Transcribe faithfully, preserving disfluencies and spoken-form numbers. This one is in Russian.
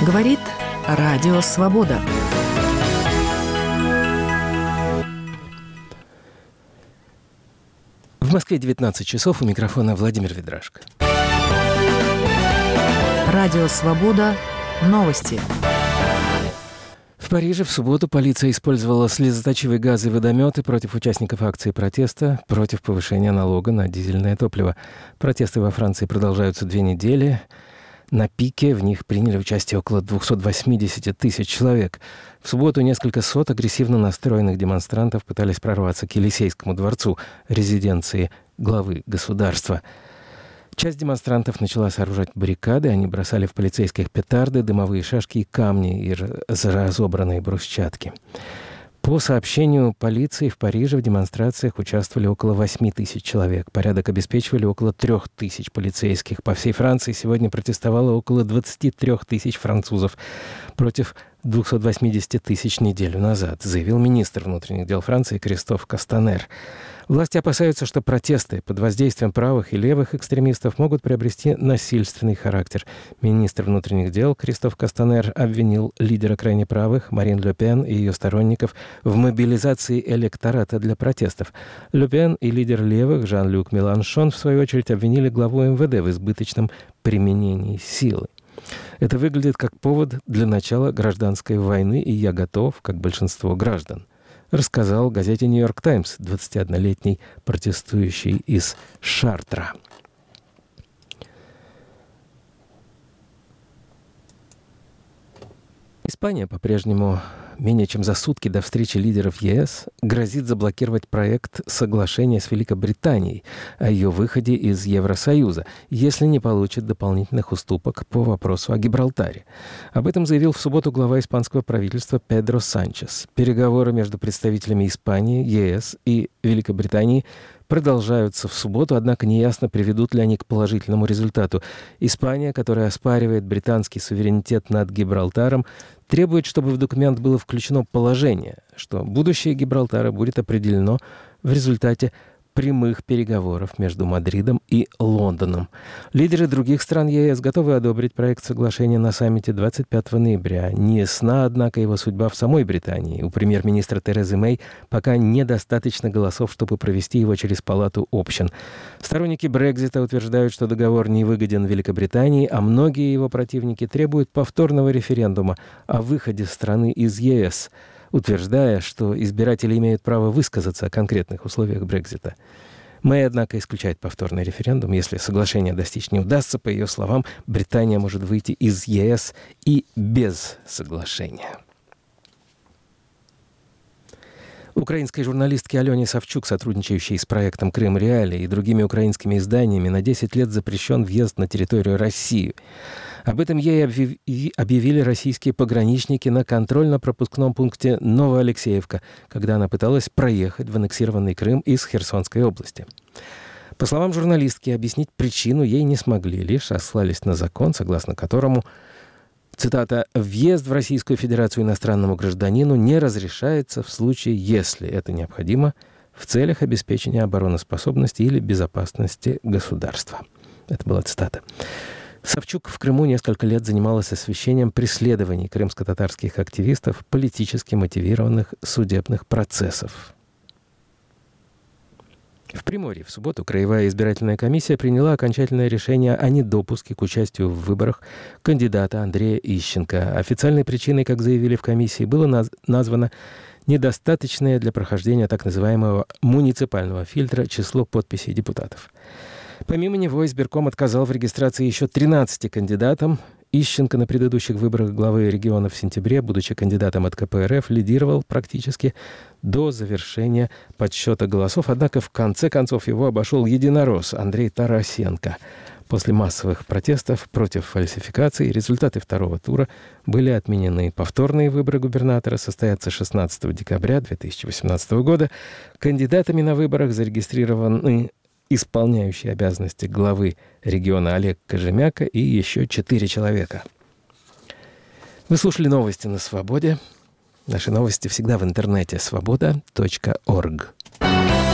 Говорит Радио Свобода. В Москве девятнадцать часов, у микрофона Владимир Ведрашко. Радио Свобода. Новости. В Париже в субботу полиция использовала слезоточивые газы и водометы против участников акции протеста против повышения налога на дизельное топливо. Протесты во Франции продолжаются две недели. На пике в них приняли участие около двести восемьдесят тысяч человек. В субботу несколько сот агрессивно настроенных демонстрантов пытались прорваться к Елисейскому дворцу, резиденции главы государства. Часть демонстрантов начала сооружать баррикады, они бросали в полицейских петарды, дымовые шашки и камни из разобранной брусчатки. По сообщению полиции, в Париже в демонстрациях участвовали около восемь тысяч человек. Порядок обеспечивали около три тысячи полицейских. По всей Франции сегодня протестовало около двадцать три тысяч французов против двести восемьдесят тысяч неделю назад, заявил министр внутренних дел Франции Кристоф Кастанер. Власти опасаются, что протесты под воздействием правых и левых экстремистов могут приобрести насильственный характер. Министр внутренних дел Кристоф Кастанер обвинил лидера крайне правых Марин Ле Пен и ее сторонников в мобилизации электората для протестов. Ле Пен и лидер левых Жан-Люк Меланшон, в свою очередь, обвинили главу эм вэ дэ в избыточном применении силы. Это выглядит как повод для начала гражданской войны, и я готов, как большинство граждан, рассказал газете «Нью-Йорк Таймс» двадцатиоднолетний протестующий из Шартра. Испания по-прежнему менее чем за сутки до встречи лидеров е эс грозит заблокировать проект соглашения с Великобританией о ее выходе из Евросоюза, если не получит дополнительных уступок по вопросу о Гибралтаре. Об этом заявил в субботу глава испанского правительства Педро Санчес. Переговоры между представителями Испании, е эс и Великобритании продолжаются в субботу, однако неясно, приведут ли они к положительному результату. Испания, которая оспаривает британский суверенитет над Гибралтаром, требует, чтобы в документ было включено положение, что будущее Гибралтара будет определено в результате прямых переговоров между Мадридом и Лондоном. Лидеры других стран е эс готовы одобрить проект соглашения на саммите двадцать пятого ноября. Не ясна, однако, его судьба в самой Британии. У премьер-министра Терезы Мэй пока недостаточно голосов, чтобы провести его через Палату общин. Сторонники Брексита утверждают, что договор не выгоден Великобритании, а многие его противники требуют повторного референдума о выходе страны из е эс, утверждая, что избиратели имеют право высказаться о конкретных условиях Брексита. Мэй, однако, исключает повторный референдум. Если соглашение достичь не удастся, по ее словам, Британия может выйти из е эс и без соглашения. Украинской журналистке Алене Савчук, сотрудничающей с проектом «Крым Реалии» и другими украинскими изданиями, на десять лет запрещен въезд на территорию России. Об этом ей объявили российские пограничники на контрольно-пропускном пункте Новоалексеевка, когда она пыталась проехать в аннексированный Крым из Херсонской области. По словам журналистки, объяснить причину ей не смогли, лишь сослались на закон, согласно которому, цитата, «въезд в Российскую Федерацию иностранному гражданину не разрешается в случае, если это необходимо в целях обеспечения обороноспособности или безопасности государства». Это была цитата. Савчук в Крыму несколько лет занималась освещением преследований крымско-татарских активистов, политически мотивированных судебных процессов. В Приморье в субботу Краевая избирательная комиссия приняла окончательное решение о недопуске к участию в выборах кандидата Андрея Ищенко. Официальной причиной, как заявили в комиссии, было наз- названо недостаточное для прохождения так называемого муниципального фильтра число подписей депутатов. Помимо него избирком отказал в регистрации еще тринадцати кандидатам. Ищенко на предыдущих выборах главы региона в сентябре, будучи кандидатом от ка пэ эр эф, лидировал практически до завершения подсчета голосов. Однако в конце концов его обошел единорос Андрей Тарасенко. После массовых протестов против фальсификаций результаты второго тура были отменены. Повторные выборы губернатора состоятся шестнадцатого декабря две тысячи восемнадцатого года. Кандидатами на выборах зарегистрированы исполняющий обязанности главы региона Олег Кожемяка и еще четыре человека. Вы слушали новости на Свободе. Наши новости всегда в интернете свобода точка орг.